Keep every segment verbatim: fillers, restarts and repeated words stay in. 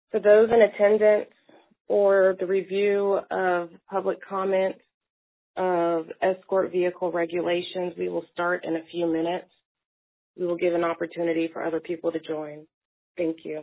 For those in attendance or the review of public comment of escort vehicle regulations, we will start in a few minutes. We will give an opportunity for other people to join. Thank you.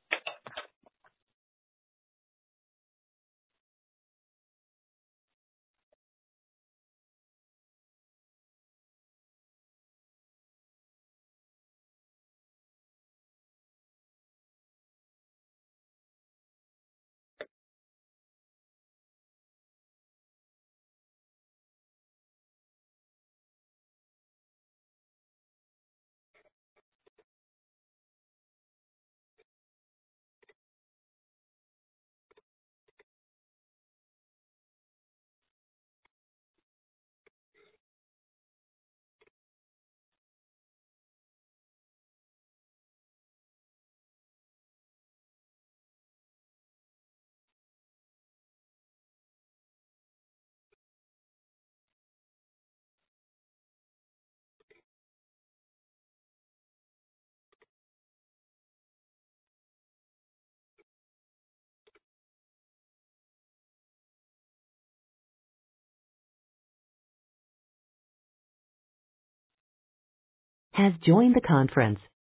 Has joined the conference.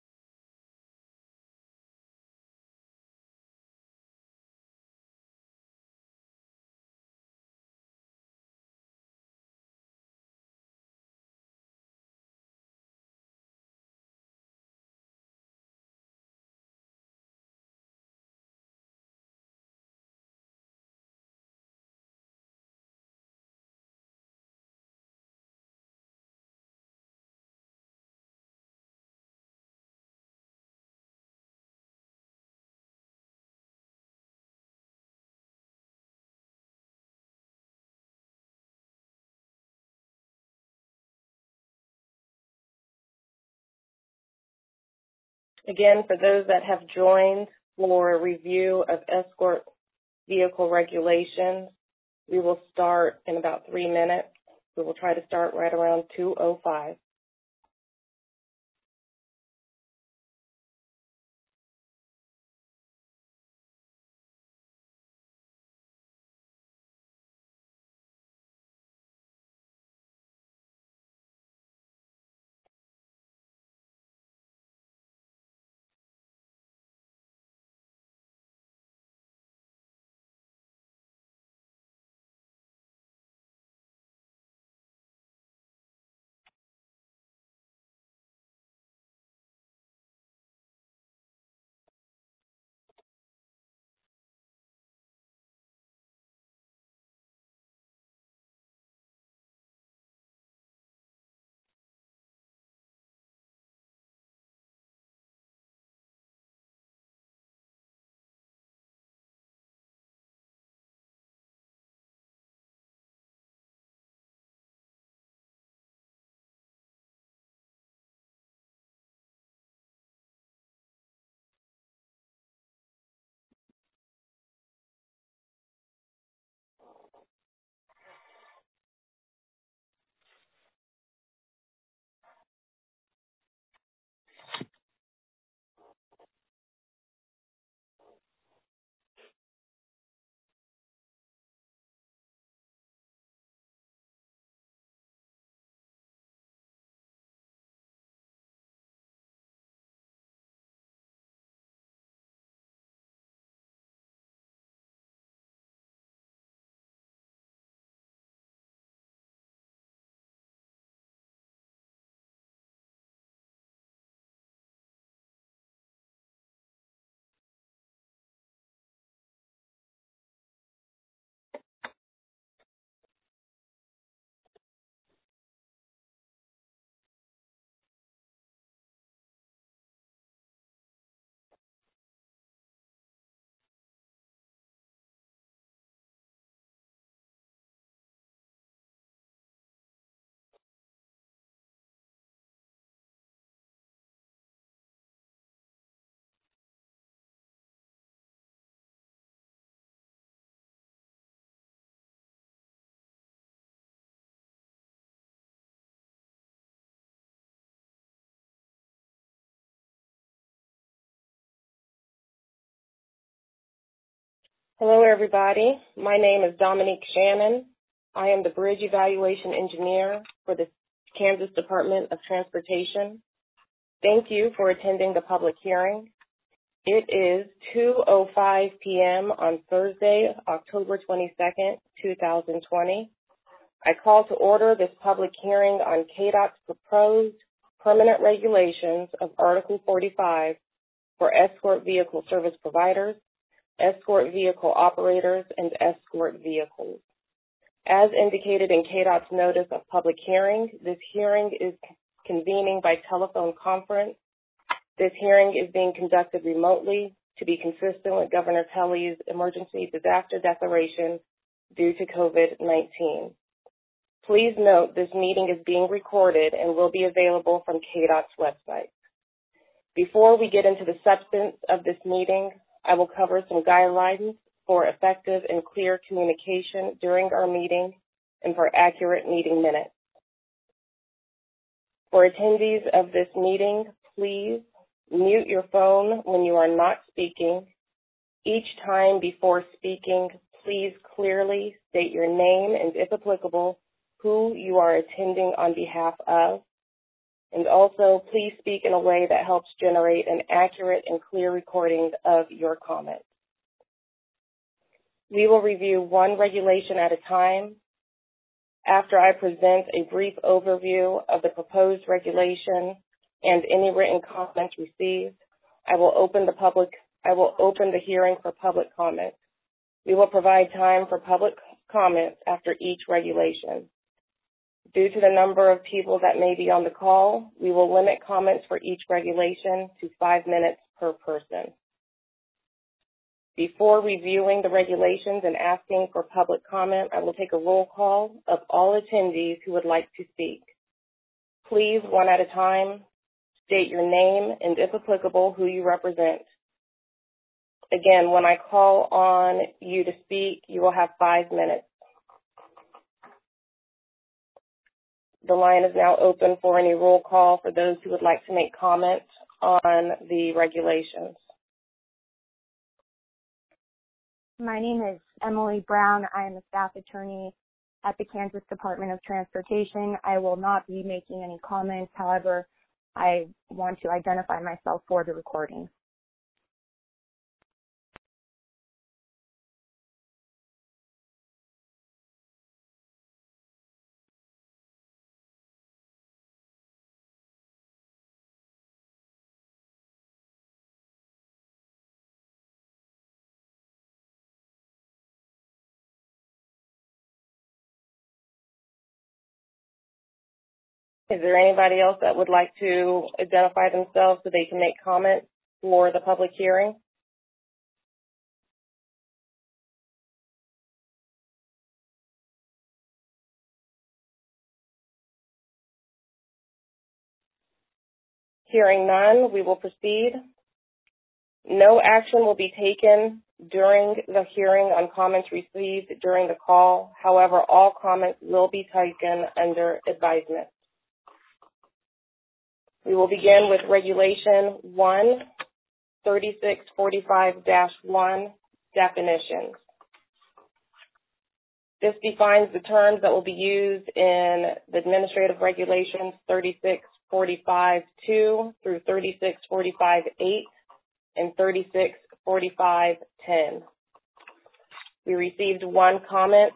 Again, for those that have joined for a review of escort vehicle regulations, we will start in about three minutes. We will try to start right around two oh five. Hello, everybody. My name is Dominique Shannon. I am the Bridge Evaluation Engineer for the Kansas Department of Transportation. Thank you for attending the public hearing. It is two oh five p.m. on Thursday, October twenty-second, two thousand twenty. I call to order this public hearing on K D O T's proposed permanent regulations of Article forty-five for escort vehicle service providers, escort vehicle operators, and escort vehicles. As indicated in K D O T's notice of public hearing, this hearing is convening by telephone conference. This hearing is being conducted remotely to be consistent with Governor Kelly's emergency disaster declaration due to COVID nineteen. Please note this meeting is being recorded and will be available from K D O T's website. Before we get into the substance of this meeting, I will cover some guidelines for effective and clear communication during our meeting and for accurate meeting minutes. For attendees of this meeting, please mute your phone when you are not speaking. Each time before speaking, please clearly state your name and, if applicable, who you are attending on behalf of. And also, please speak in a way that helps generate an accurate and clear recording of your comments. We will review one regulation at a time. After I present a brief overview of the proposed regulation and any written comments received, I will open the public, I will open the hearing for public comment. We will provide time for public comments after each regulation. Due to the number of people that may be on the call, we will limit comments for each regulation to five minutes per person. Before reviewing the regulations and asking for public comment, I will take a roll call of all attendees who would like to speak. Please, one at a time, state your name and, if applicable, who you represent. Again, when I call on you to speak, you will have five minutes. The line is now open for any roll call for those who would like to make comments on the regulations. My name is Emily Brown. I am a staff attorney at the Kansas Department of Transportation. I will not be making any comments. However, I want to identify myself for the recording. Is there anybody else that would like to identify themselves so they can make comments for the public hearing? Hearing none, we will proceed. No action will be taken during the hearing on comments received during the call. However, all comments will be taken under advisement. We will begin with Regulation one, thirty-six forty-five dash one, definitions. This defines the terms that will be used in the Administrative Regulations thirty-six forty-five two through thirty-six forty-five eight and thirty-six forty-five ten. We received one comment.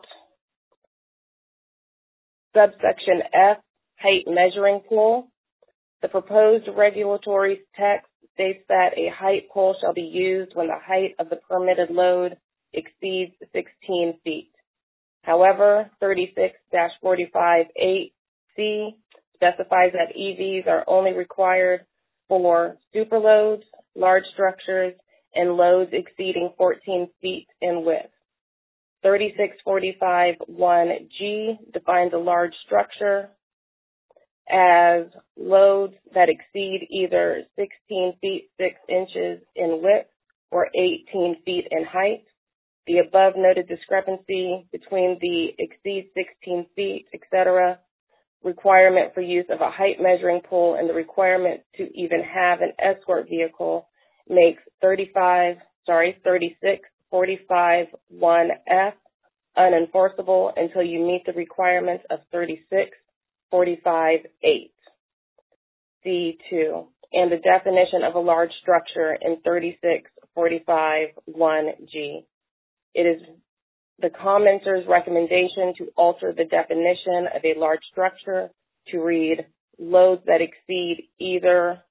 Subsection F, height measuring pole. The proposed regulatory text states that a height pole shall be used when the height of the permitted load exceeds sixteen feet. However, thirty-six forty-five eight C specifies that E Vs are only required for superloads, large structures, and loads exceeding fourteen feet in width. thirty-six forty-five one G defines a large structure as loads that exceed either sixteen feet six inches in width or eighteen feet in height. The above noted discrepancy between the exceed sixteen feet, et cetera, requirement for use of a height measuring pole and the requirement to even have an escort vehicle makes thirty-five, sorry, thirty-six forty-five one F unenforceable until you meet the requirements of thirty-six forty-five eight. C two, and the definition of a large structure in thirty-six forty-five one G. It is the commenter's recommendation to alter the definition of a large structure to read loads that exceed either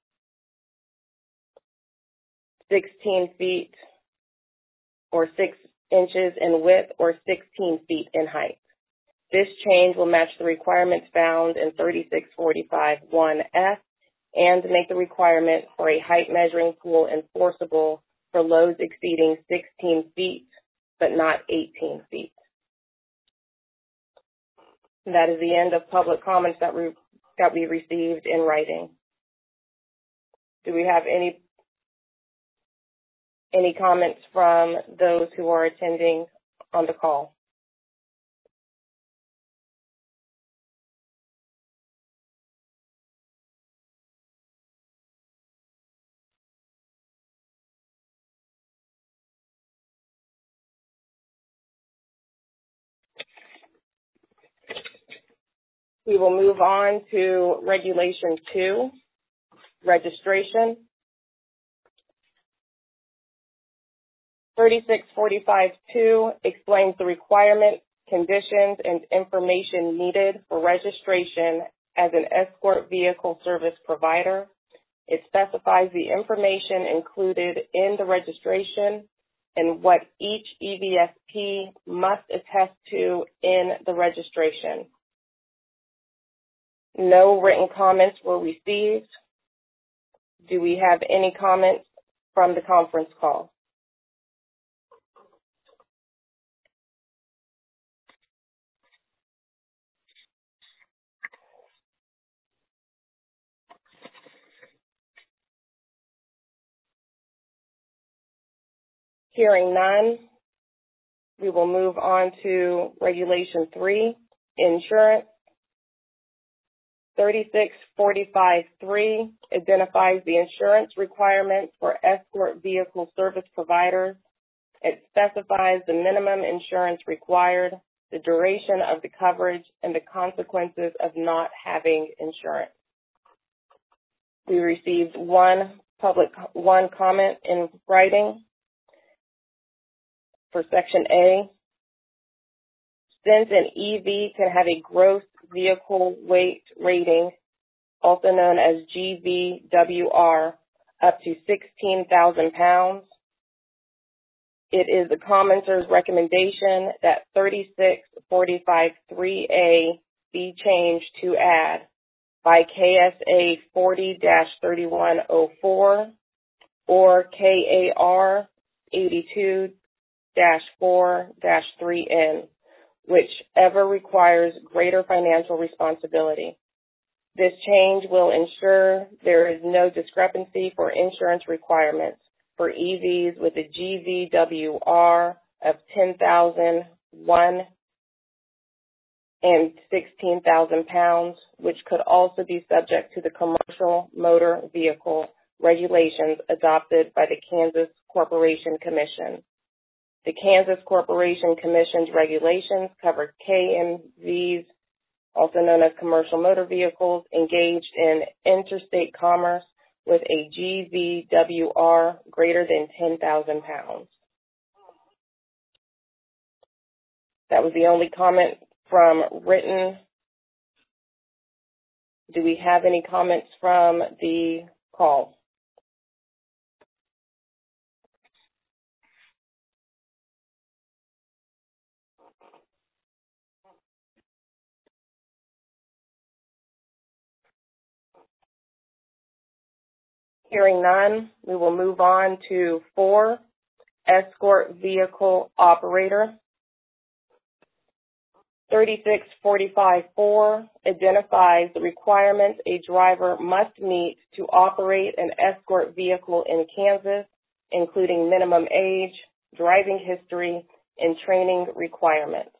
sixteen feet or six inches in width or sixteen feet in height. This change will match the requirements found in thirty-six forty-five one F and make the requirement for a height measuring pool enforceable for loads exceeding sixteen feet, but not eighteen feet. And that is the end of public comments that we, that we received in writing. Do we have any any comments from those who are attending on the call? We will move on to Regulation two, registration. thirty-six forty-five two explains the requirements, conditions, and information needed for registration as an escort vehicle service provider. It specifies the information included in the registration and what each E V S P must attest to in the registration. No written comments were received. Do we have any comments from the conference call? Hearing none, we will move on to Regulation three, insurance. thirty-six forty-five three identifies the insurance requirements for escort vehicle service providers. It specifies the minimum insurance required, the duration of the coverage, and the consequences of not having insurance. We received one public, one comment in writing for Section A. Since an E V can have a gross vehicle weight rating, also known as G V W R, up to sixteen thousand pounds, it is the commenter's recommendation that thirty-six forty-five three A be changed to add by K S A forty dash thirty-one oh four or K A R eighty-two dash four dash three N, whichever requires greater financial responsibility. This change will ensure there is no discrepancy for insurance requirements for E Vs with a G V W R of ten thousand one and sixteen thousand pounds, which could also be subject to the Commercial Motor Vehicle regulations adopted by the Kansas Corporation Commission. The Kansas Corporation Commission's regulations cover K M Vs, also known as commercial motor vehicles, engaged in interstate commerce with a G V W R greater than ten thousand pounds. That was the only comment from written. Do we have any comments from the call? Hearing none, we will move on to four, escort vehicle operator. thirty-six forty-five four identifies the requirements a driver must meet to operate an escort vehicle in Kansas, including minimum age, driving history, and training requirements.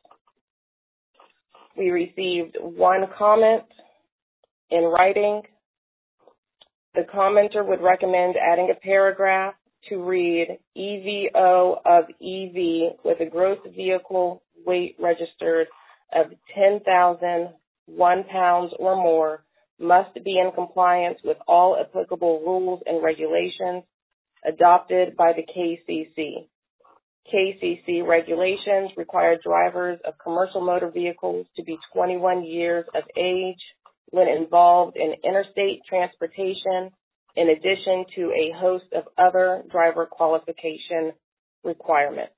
We received one comment in writing. The commenter would recommend adding a paragraph to read E V O of E V with a gross vehicle weight registered of ten thousand one pounds or more must be in compliance with all applicable rules and regulations adopted by the K C C. K C C regulations require drivers of commercial motor vehicles to be twenty-one years of age when involved in interstate transportation, in addition to a host of other driver qualification requirements.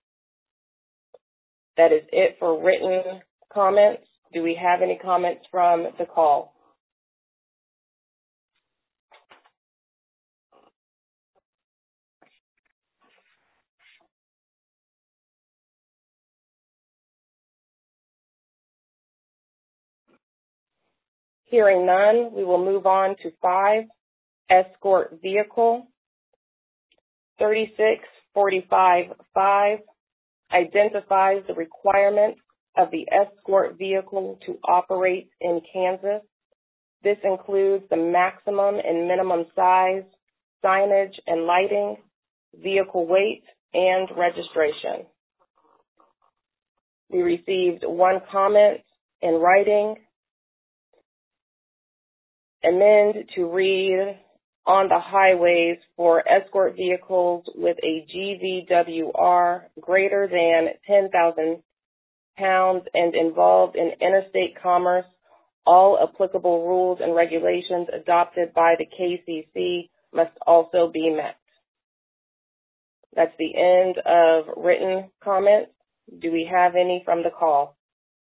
That is it for written comments. Do we have any comments from the call? Hearing none, we will move on to five, escort vehicle. thirty-six forty-five five identifies the requirements of the escort vehicle to operate in Kansas. This includes the maximum and minimum size, signage and lighting, vehicle weight, and registration. We received one comment in writing. Amend to read on the highways for escort vehicles with a G V W R greater than ten thousand pounds and involved in interstate commerce, all applicable rules and regulations adopted by the K C C must also be met. That's the end of written comments. Do we have any from the call?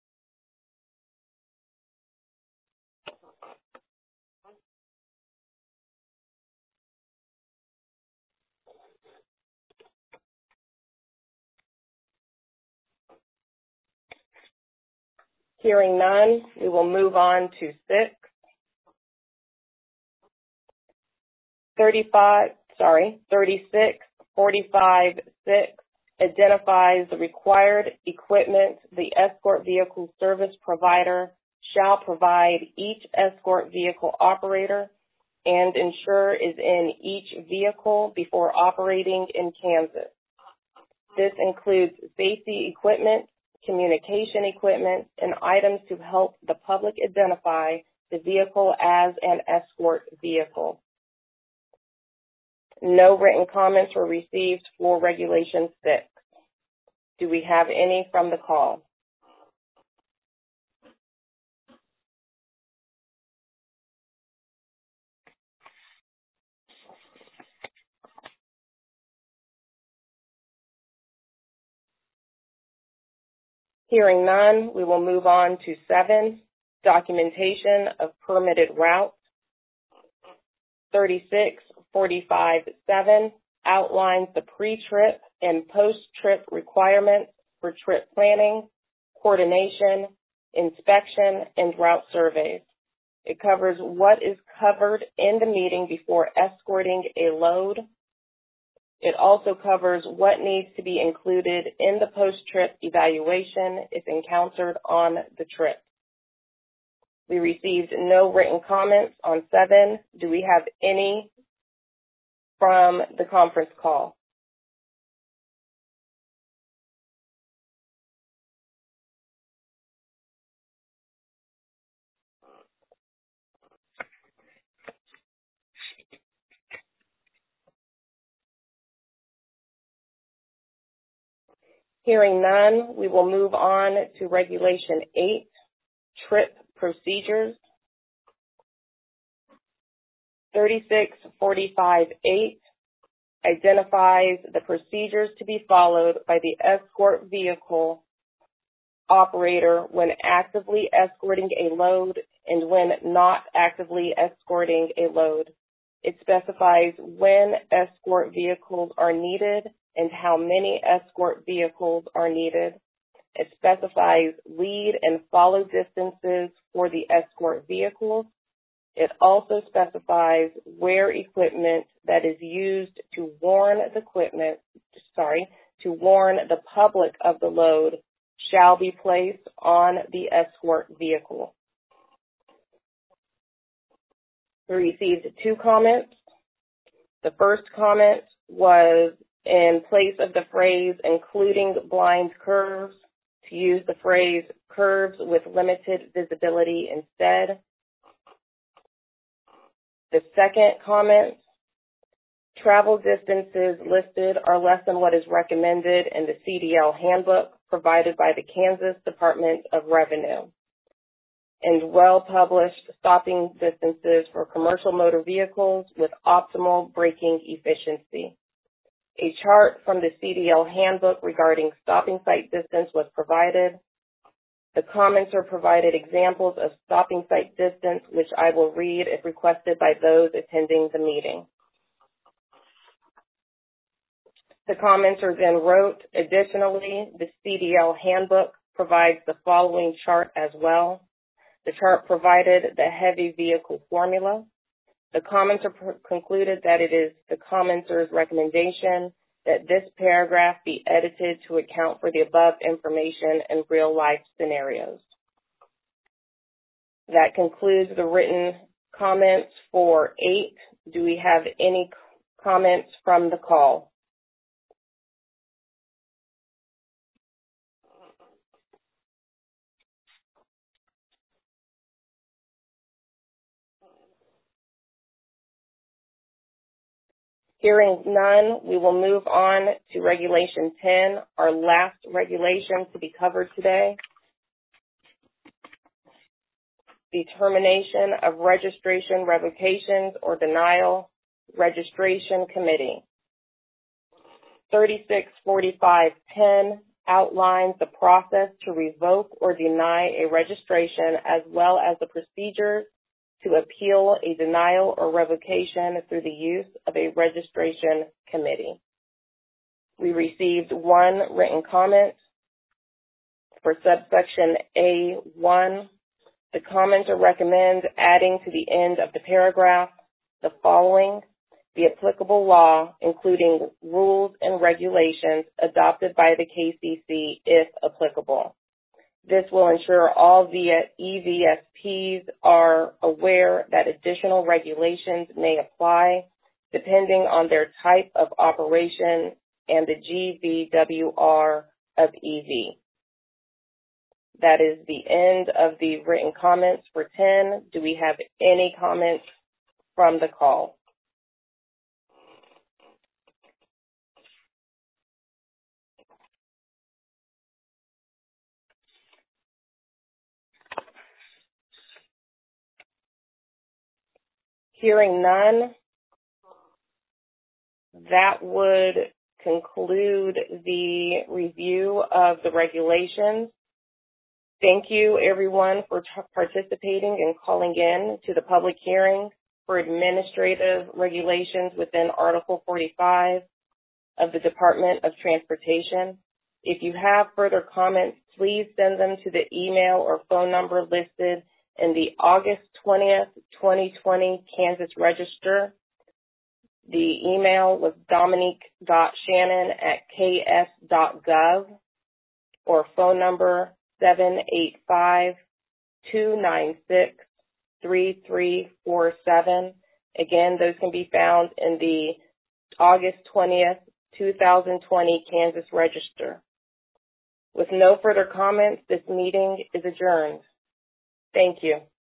Hearing none, we will move on to six. thirty-five, sorry, thirty-six forty-five six identifies the required equipment the escort vehicle service provider shall provide each escort vehicle operator and ensure is in each vehicle before operating in Kansas. This includes safety equipment, communication equipment, and items to help the public identify the vehicle as an escort vehicle. No written comments were received for Regulation six. Do we have any from the call? Hearing none, we will move on to seven, documentation of permitted routes. thirty-six forty-five seven outlines the pre-trip and post-trip requirements for trip planning, coordination, inspection, and route surveys. It covers what is covered in the meeting before escorting a load. It also covers what needs to be included in the post-trip evaluation if encountered on the trip. We received no written comments on seven. Do we have any from the conference call? Hearing none, we will move on to Regulation eight, trip procedures. thirty-six forty-five eight identifies the procedures to be followed by the escort vehicle operator when actively escorting a load and when not actively escorting a load. It specifies when escort vehicles are needed and how many escort vehicles are needed. It specifies lead and follow distances for the escort vehicles. It also specifies where equipment that is used to warn the equipment, sorry, to warn the public of the load shall be placed on the escort vehicle. We received two comments. The first comment was in place of the phrase including blind curves, to use the phrase curves with limited visibility instead. The second comment, travel distances listed are less than what is recommended in the C D L handbook provided by the Kansas Department of Revenue, and well-published stopping distances for commercial motor vehicles with optimal braking efficiency. A chart from the C D L handbook regarding stopping site distance was provided. The commenter provided examples of stopping site distance, which I will read if requested by those attending the meeting. The commenter then wrote, additionally, the C D L handbook provides the following chart as well. The chart provided the heavy vehicle formula. The commenter concluded that it is the commenter's recommendation that this paragraph be edited to account for the above information in real-life scenarios. That concludes the written comments for eight. Do we have any comments from the call? Hearing none, we will move on to Regulation ten, our last regulation to be covered today. Determination of Registration Revocations or Denial Registration Committee. thirty-six forty-five ten outlines the process to revoke or deny a registration as well as the procedures to appeal a denial or revocation through the use of a registration committee. We received one written comment for subsection A one. The commenter recommends adding to the end of the paragraph the following: the applicable law, including rules and regulations adopted by the K C C if applicable. This will ensure all E V S Ps are aware that additional regulations may apply depending on their type of operation and the G V W R of E V. That is the end of the written comments for ten. Do we have any comments from the call? Hearing none, that would conclude the review of the regulations. Thank you, everyone, for t- participating and calling in to the public hearing for administrative regulations within Article forty-five of the Department of Transportation. If you have further comments, please send them to the email or phone number listed in the August twentieth, twenty twenty Kansas Register. The email was dominique dot shannon at k s dot gov or phone number seven eight five, two nine six, three three four seven. Again, those can be found in the August twentieth, twenty twenty Kansas Register. With no further comments, this meeting is adjourned. Thank you.